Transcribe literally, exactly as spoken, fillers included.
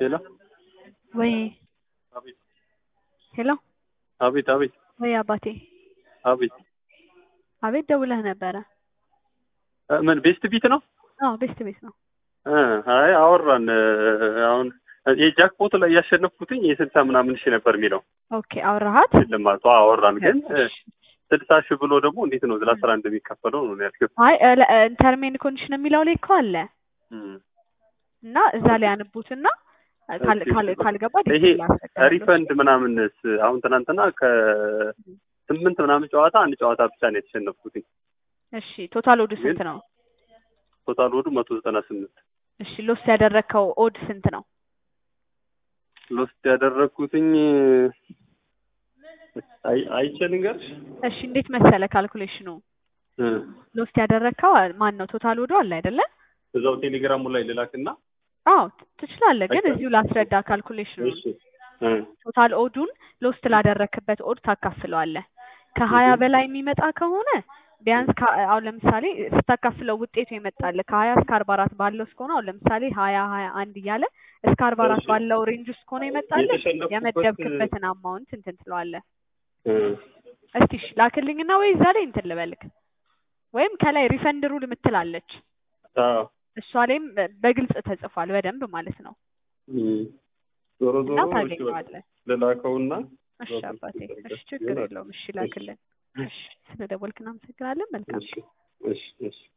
ሄሎ ወይ አቤት ሄሎ አቤት አቤት ወይ አባቴ አቤት አቤት ደውለህ ነበረ? ምን ቤስት ቢት ነው? አዎ ቤስት ቤት ነው። አይ አወራን። አሁን የጃክፖት ላይ ያሸነፍኩትኝ የስልሳ ምናምን ሺህ ነበር የሚለው። ኦኬ አወራሃት? ለማቶ አወራን ግን ስልሳ ሺህ ብሎ ደግሞ እንዴት ነው ለአስራ አንድ የሚከፈለው ነው ያልከው? አይ ተርሜን ኮንዲሽን የሚለው ላይ እኮ አለ እና እዛ ላይ ያንቡትና ካልገባ ይሄ ሪፈንድ ምናምንስ አሁን ትናንትና ከስምንት ምናምን ጨዋታ አንድ ጨዋታ ብቻ ነው የተሸነፍኩትኝ። እሺ ቶታል ኦድ ስንት ነው? ቶታል ኦዱ መቶ ዘጠና ስምንት። እሺ ሎስ ያደረከው ኦድ ስንት ነው? ሎስ ያደረኩትኝ አይ አይቼ ልንገርሽ። እሺ እንዴት መሰለ ካልኩሌሽኑ ሎስ ያደረከው ማን ነው? ቶታል ኦዱ አለ አይደለ? እዛው ቴሌግራሙ ላይ ልላክና አዎ ትችላለህ፣ ግን እዚሁ ላስረዳ ካልኩሌሽኑ። እሺ ቶታል ኦዱን ሎስት ላደረክበት ኦድ ታካፍለዋለህ። ከሀያ በላይ የሚመጣ ከሆነ ቢያንስ አሁን ለምሳሌ ስታካፍለው ውጤቱ ይመጣል ከሀያ እስከ አርባ አራት ባለው እስከሆነ አሁን ለምሳሌ ሀያ ሀያ አንድ እያለ እስከ አርባ አራት ባለው ሬንጅ ውስጥ ከሆነ ይመጣል የመደብክበትን አማውንት እንትን ትለዋለህ። እስቲ እሺ ላክልኝና ወይ እዛ ላይ እንትን ልበልክ ወይም ከላይ ሪፈንድ ሩል የምትላለች አዎ እሷ ላይም በግልጽ ተጽፏል በደንብ ማለት ነው። ዞሮ ዞሮ ታገኘዋለህ። ልላከውና እሺ አባቴ እሺ ችግር የለውም። እሺ ላክልን። እሺ ስለደወልክ እናመሰግናለን። መልካም እሺ እሺ